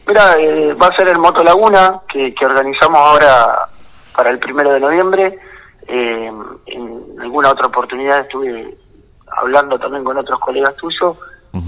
Mira, va a ser el Moto Laguna, que organizamos ahora para el 1 de noviembre. En alguna otra oportunidad estuve hablando también con otros colegas tuyos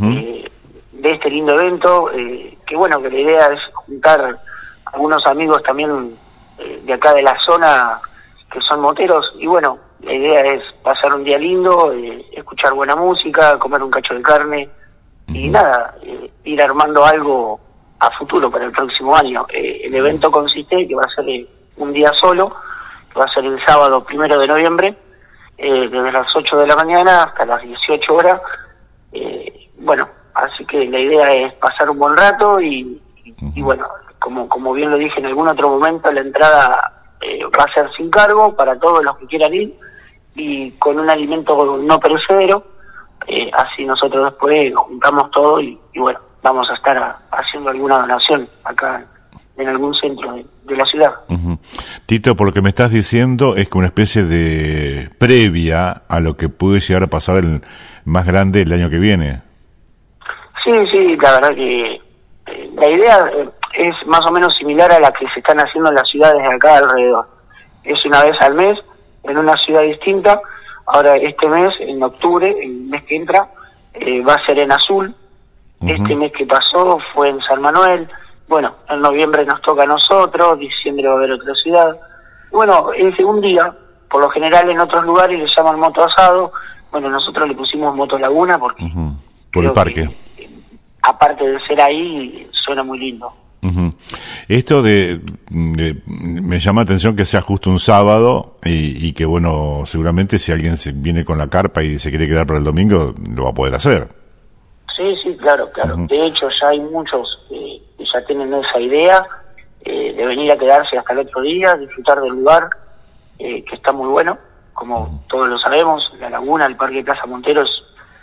de este lindo evento, que bueno, que la idea es juntar algunos amigos también de acá de la zona que son moteros, y bueno, la idea es pasar un día lindo, escuchar buena música, comer un cacho de carne y nada, ir armando algo a futuro para el próximo año. El evento consiste que va a ser un día solo, que va a ser el sábado 1 de noviembre, desde las 8 de la mañana hasta las 18 horas. Bueno, así que la idea es pasar un buen rato y bueno, como bien lo dije en algún otro momento, la entrada va a ser sin cargo para todos los que quieran ir y con un alimento no perecedero. Así nosotros después juntamos todo y bueno, vamos a estar haciendo alguna donación acá en algún centro de la ciudad. Tito, por lo que me estás diciendo es que una especie de previa a lo que puede llegar a pasar el más grande el año que viene. Sí, la verdad que la idea es más o menos similar a la que se están haciendo en las ciudades de acá alrededor. Es una vez al mes en una ciudad distinta. Ahora este mes, en octubre, el mes que entra, va a ser en Azul. Este mes que pasó fue en San Manuel. Bueno, en noviembre nos toca a nosotros, diciembre va a haber otra ciudad. Bueno, es de un día, por lo general en otros lugares le llaman moto asado. Bueno, nosotros le pusimos Moto Laguna porque por el parque. Aparte de ser ahí, suena muy lindo. Esto me llama la atención que sea justo un sábado y que bueno, seguramente si alguien se viene con la carpa y se quiere quedar para el domingo, lo va a poder hacer. Sí, claro. De hecho, ya hay muchos que ya tienen esa idea de venir a quedarse hasta el otro día, disfrutar del lugar, que está muy bueno, como todos lo sabemos. La Laguna, el Parque Plaza Montero es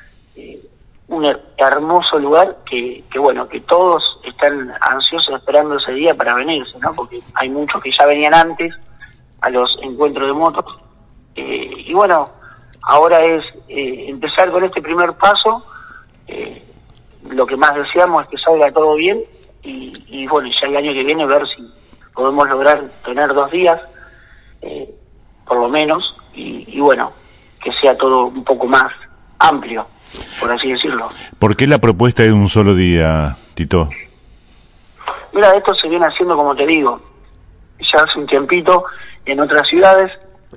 un hermoso lugar que bueno, que todos están ansiosos esperando ese día para venirse, ¿no? Porque hay muchos que ya venían antes a los encuentros de motos. Y bueno, ahora es empezar con este primer paso. Lo que más deseamos es que salga todo bien y bueno, ya el año que viene ver si podemos lograr tener 2 días, por lo menos, y bueno, que sea todo un poco más amplio, por así decirlo. ¿Por qué la propuesta de un solo día, Tito? Mira, esto se viene haciendo, como te digo, ya hace un tiempito en otras ciudades.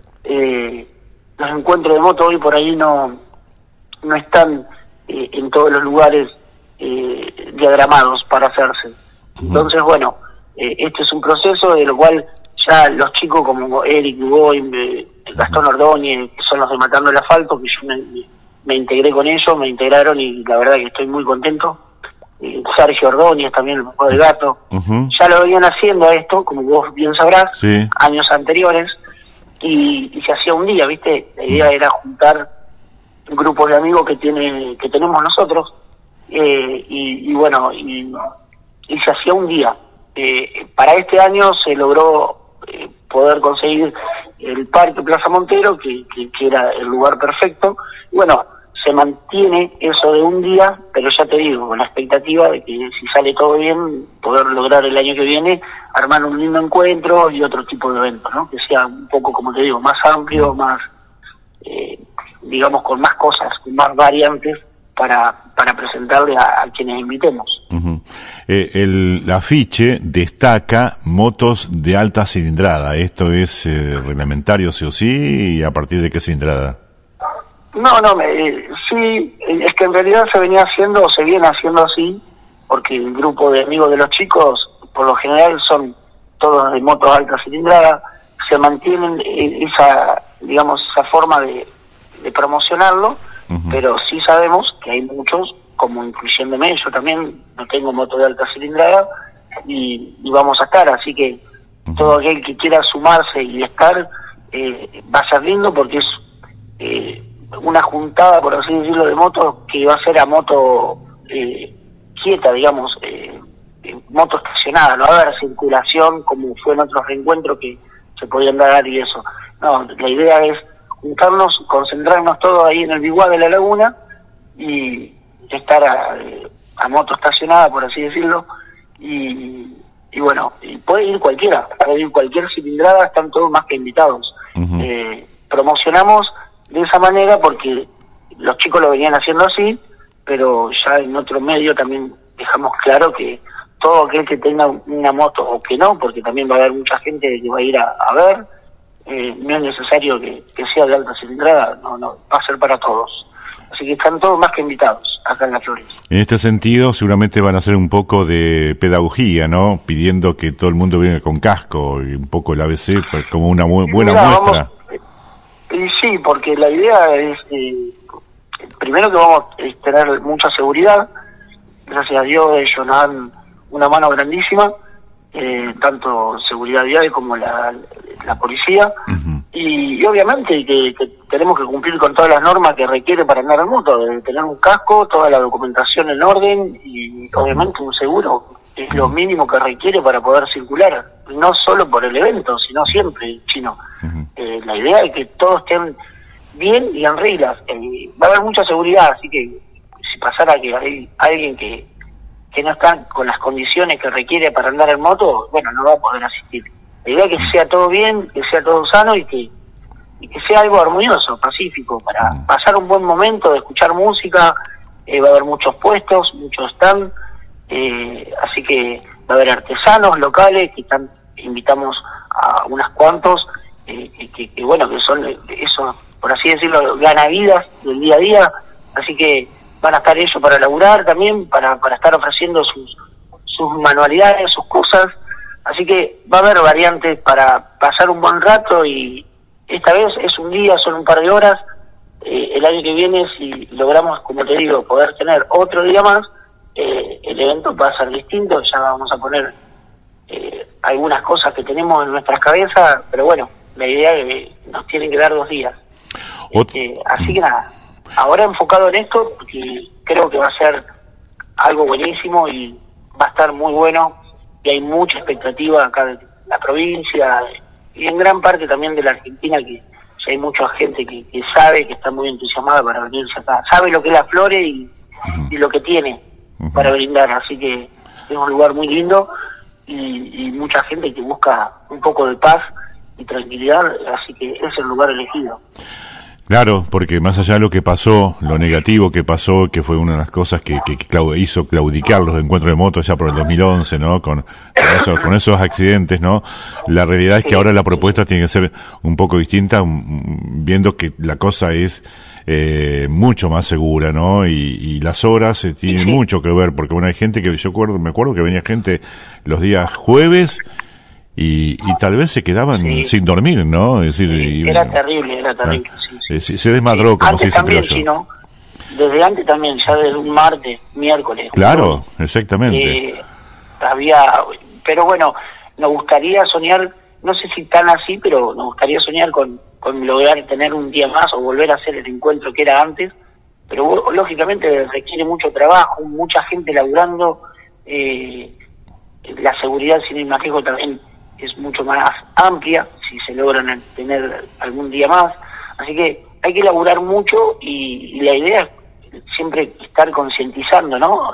Los encuentros de moto hoy por ahí no están en todos los lugares diagramados para hacerse. Entonces, bueno, este es un proceso de lo cual ya los chicos como Eric Dubois, Gastón Ordóñez, que son los de Matando el Asfalto, que yo me integré con ellos, me integraron y la verdad que estoy muy contento. Sergio Ordóñez también, el papá del gato, ya lo venían haciendo esto, como vos bien sabrás, años anteriores, y se hacía un día, ¿viste? La idea era juntar grupos de amigos que tenemos nosotros, y bueno, y se hacía un día. Para este año se logró poder conseguir el Parque Plaza Montero, que era el lugar perfecto. Y bueno, se mantiene eso de un día, pero ya te digo, con la expectativa de que si sale todo bien, poder lograr el año que viene armar un lindo encuentro y otro tipo de evento, ¿no? Que sea un poco, como te digo, más amplio, más, digamos, con más cosas, con más variantes para presentarle a quienes invitemos. El afiche destaca motos de alta cilindrada. ¿Esto es reglamentario sí o sí? ¿Y a partir de qué cilindrada? No, sí, es que en realidad se venía haciendo, o se viene haciendo así, porque el grupo de amigos de los chicos, por lo general, son todos de motos alta cilindrada. Se mantienen esa forma de promocionarlo, pero sí sabemos que hay muchos, como incluyéndome, yo también no tengo moto de alta cilindrada y vamos a estar, así que todo aquel que quiera sumarse y estar va a ser lindo porque es una juntada, por así decirlo, de motos que va a ser a moto quieta, digamos, moto estacionada, no va a haber circulación como fue en otros reencuentros que se podían dar y eso. No, la idea es juntarnos, concentrarnos todos ahí en el biguá de la Laguna y estar a moto estacionada, por así decirlo, y bueno, y puede ir cualquiera, puede ir cualquier cilindrada, están todos más que invitados. Promocionamos de esa manera porque los chicos lo venían haciendo así, pero ya en otro medio también dejamos claro que todo aquel que tenga una moto o que no, porque también va a haber mucha gente que va a ir a ver, no es necesario que sea de alta cilindrada, no, va a ser para todos. Así que están todos más que invitados acá en Las Flores. En este sentido, seguramente van a hacer un poco de pedagogía, ¿no? Pidiendo que todo el mundo venga con casco y un poco el ABC como una buena muestra. Sí, porque la idea es, primero que vamos a tener mucha seguridad. Gracias a Dios ellos nos dan una mano grandísima, tanto seguridad vial como la policía. Y obviamente que tenemos que cumplir con todas las normas que requiere para andar en moto, de tener un casco, toda la documentación en orden y obviamente un seguro es lo mínimo que requiere para poder circular, no solo por el evento, sino siempre, Chino. La idea es que todos estén bien y en reglas. Va a haber mucha seguridad, así que si pasara que hay alguien que no está con las condiciones que requiere para andar en moto, bueno, no va a poder asistir. La idea es que sea todo bien, que sea todo sano y que sea algo armonioso, pacífico, para pasar un buen momento, de escuchar música. Va a haber muchos puestos, muchos stand, así que va a haber artesanos locales que invitamos a unos cuantos, que bueno, que son esos, por así decirlo, ganavidas del día a día, así que van a estar ellos para laburar también, para estar ofreciendo sus manualidades, sus cosas. Así que va a haber variantes para pasar un buen rato y esta vez es un día, son un par de horas. El año que viene, si logramos, como te digo, poder tener otro día más, el evento va a ser distinto. Ya vamos a poner algunas cosas que tenemos en nuestras cabezas, pero bueno, la idea es que nos tienen que dar 2 días. Así que nada, ahora enfocado en esto, porque creo que va a ser algo buenísimo y va a estar muy bueno. Y hay mucha expectativa acá de la provincia y en gran parte también de la Argentina, que ya hay mucha gente que sabe, que está muy entusiasmada para venirse acá, sabe lo que es Las Flores y lo que tiene para brindar, así que es un lugar muy lindo y mucha gente que busca un poco de paz y tranquilidad, así que es el lugar elegido. Claro, porque más allá de lo que pasó, lo negativo que pasó, que fue una de las cosas que hizo claudicar los encuentros de moto ya por el 2011, ¿no? Con esos accidentes, ¿no? La realidad es que ahora la propuesta tiene que ser un poco distinta, viendo que la cosa es mucho más segura, ¿no? Y las horas tienen mucho que ver, porque bueno, hay gente que me acuerdo que venía gente los días jueves y tal vez se quedaban sin dormir, ¿no? Es decir, era terrible. Se desmadró, como se dice, creo yo. ¿No? Desde antes también, ya desde un martes, miércoles. Claro, exactamente. Pero bueno, nos gustaría soñar, no sé si tan así, pero nos gustaría soñar con lograr tener un día más o volver a hacer el encuentro que era antes, pero lógicamente requiere mucho trabajo, mucha gente laburando, la seguridad sin ir más lejos también es mucho más amplia si se logran tener algún día más, así que hay que laburar mucho y la idea es siempre estar concientizando, ¿no?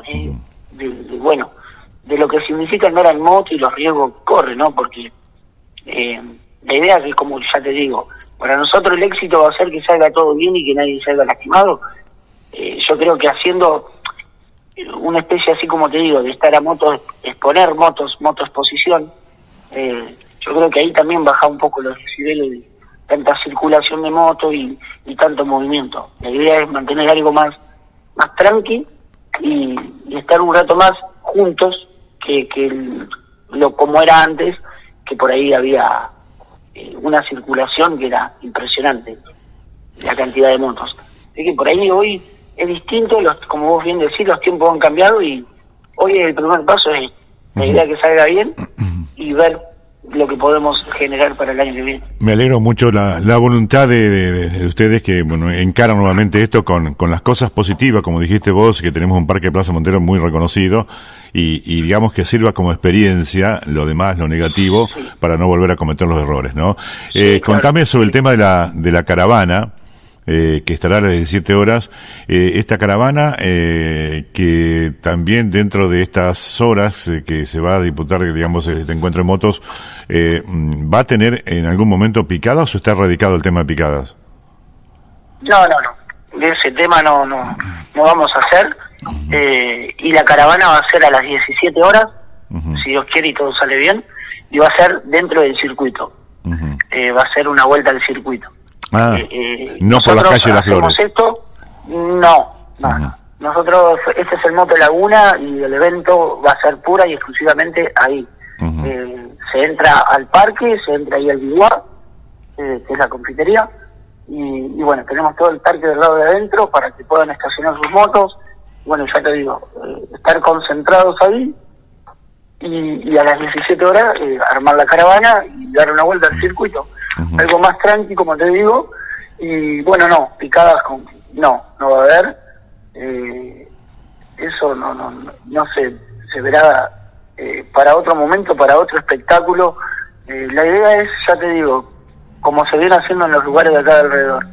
De lo que significa andar en moto y los riesgos que corre, ¿no? Porque la idea es que, como ya te digo, para nosotros el éxito va a ser que salga todo bien y que nadie salga lastimado. Yo creo que haciendo una especie, así como te digo, de estar a moto, exponer moto exposición, yo creo que ahí también baja un poco los decibeles de tanta circulación de moto y tanto movimiento. La idea es mantener algo más tranqui y estar un rato más juntos que como era antes, que por ahí había una circulación que era impresionante, la cantidad de motos. Así que por ahí hoy es distinto, como vos bien decís, los tiempos han cambiado y hoy el primer paso es la idea que salga bien y ver lo que podemos generar para el año que viene. Me alegro mucho la voluntad de ustedes que encaran nuevamente esto con las cosas positivas, como dijiste vos, que tenemos un parque de Plaza Montero muy reconocido y digamos que sirva como experiencia lo demás, lo negativo, para no volver a cometer los errores, ¿no? Contame sobre el tema de la caravana. que estará a las 17 horas. Esta caravana, que también dentro de estas horas que se va a disputar, digamos, este encuentro de motos, ¿va a tener en algún momento picadas o está erradicado el tema de picadas? No. De ese tema no vamos a hacer. Y la caravana va a ser a las 17 horas, si Dios quiere y todo sale bien, y va a ser dentro del circuito. Va a ser una vuelta al circuito. No por la calle de Las Flores. Esto, no. Nosotros, este es el Moto Laguna y el evento va a ser pura y exclusivamente ahí. Se entra al parque, se entra ahí al Biguá, que es la confitería, y bueno, tenemos todo el parque del lado de adentro para que puedan estacionar sus motos. Bueno, ya te digo, estar concentrados ahí y a las 17 horas armar la caravana y dar una vuelta al circuito. Algo más tranqui, como te digo, y bueno, picadas no va a haber. Eso no se verá para otro momento, para otro espectáculo. La idea es, ya te digo, como se viene haciendo en los lugares de acá alrededor,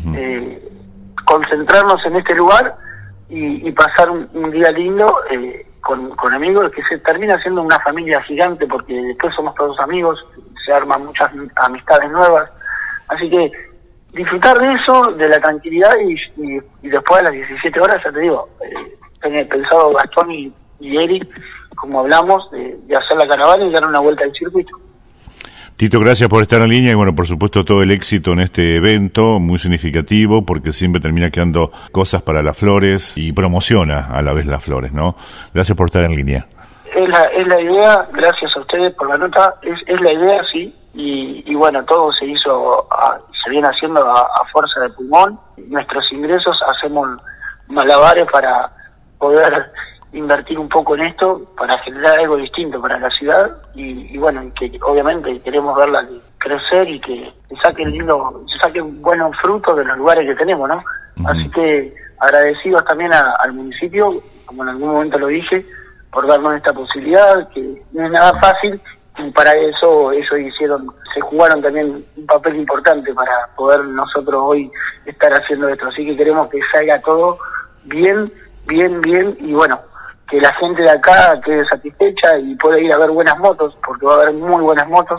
concentrarnos en este lugar y pasar un día lindo con amigos, que se termina siendo una familia gigante, porque después somos todos amigos, se arman muchas amistades nuevas, así que disfrutar de eso, de la tranquilidad, y después a las 17 horas, ya te digo, tenía pensado Gastón y Eric, como hablamos, de hacer la caravana y dar una vuelta al circuito. Tito, gracias por estar en línea y bueno, por supuesto todo el éxito en este evento, muy significativo porque siempre termina quedando cosas para Las Flores y promociona a la vez Las Flores, ¿no? Gracias por estar en línea. Es la idea, gracias a ustedes por la nota, es la idea, sí, y bueno, todo se hizo, se viene haciendo a fuerza de pulmón. Nuestros ingresos hacemos malabares para poder invertir un poco en esto, para generar algo distinto para la ciudad, y bueno, que obviamente queremos verla crecer y que saquen buenos frutos de los lugares que tenemos, ¿no? Así que agradecidos también al municipio, como en algún momento lo dije, por darnos esta posibilidad, que no es nada fácil, y para eso se jugaron también un papel importante para poder nosotros hoy estar haciendo esto. Así que queremos que salga todo bien, y bueno, que la gente de acá quede satisfecha y pueda ir a ver buenas motos, porque va a haber muy buenas motos.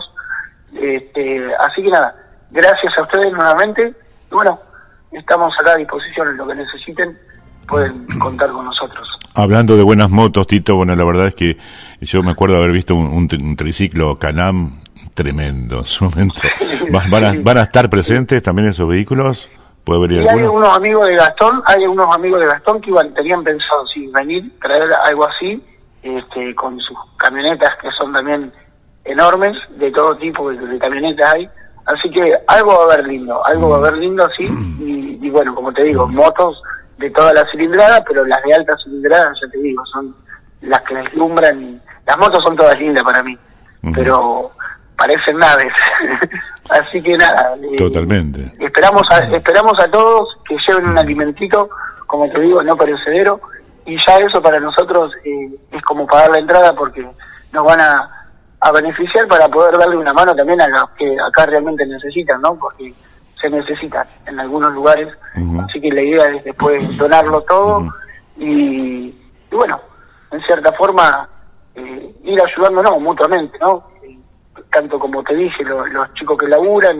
Así que nada, gracias a ustedes nuevamente, y bueno, estamos acá a disposición en lo que necesiten, pueden contar con nosotros. Hablando de buenas motos, Tito, bueno, la verdad es que yo me acuerdo de haber visto un triciclo Can-Am tremendo en su momento. ¿Van a estar presentes también esos vehículos? ¿Puede venir alguno? Hay unos amigos de Gastón que tenían pensado venir, traer algo así, con sus camionetas que son también enormes, de todo tipo de camionetas hay, así que algo va a haber lindo, sí, y bueno, como te digo, motos de toda la cilindrada, pero las de alta cilindrada, ya te digo, son las que deslumbran, y las motos son todas lindas para mí, pero parecen naves. Así que nada, totalmente. Esperamos a todos que lleven un alimentito, como te digo, no perecedero, y ya eso para nosotros es como pagar la entrada, porque nos van a beneficiar para poder darle una mano también a los que acá realmente necesitan, ¿no? Porque se necesitan en algunos lugares, así que la idea es después donarlo todo, y bueno, en cierta forma ir ayudándonos mutuamente, ¿no? Tanto como te dije, los chicos que laburan,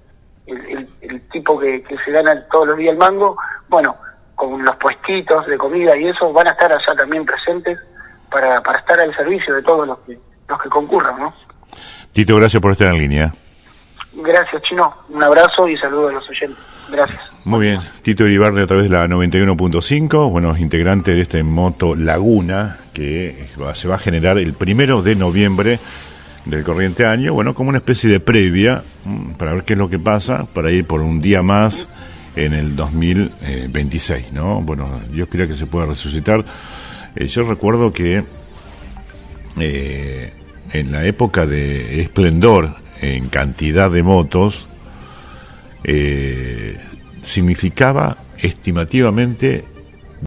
el tipo que se gana todos los días el mango, bueno, con los puestitos de comida y eso, van a estar allá también presentes para estar al servicio de todos los que concurran, ¿no? Tito, gracias por estar en línea. Gracias, Chino. Un abrazo y saludos a los oyentes. Gracias. Muy bien. Tito Iribarne a través de la 91.5, bueno, integrante de este Moto Laguna, que se va a generar el 1 de noviembre del corriente año, bueno, como una especie de previa para ver qué es lo que pasa, para ir por un día más en el 2026, ¿no? Bueno, Dios quiera que se pueda resucitar. Yo recuerdo que en la época de esplendor en cantidad de motos, significaba estimativamente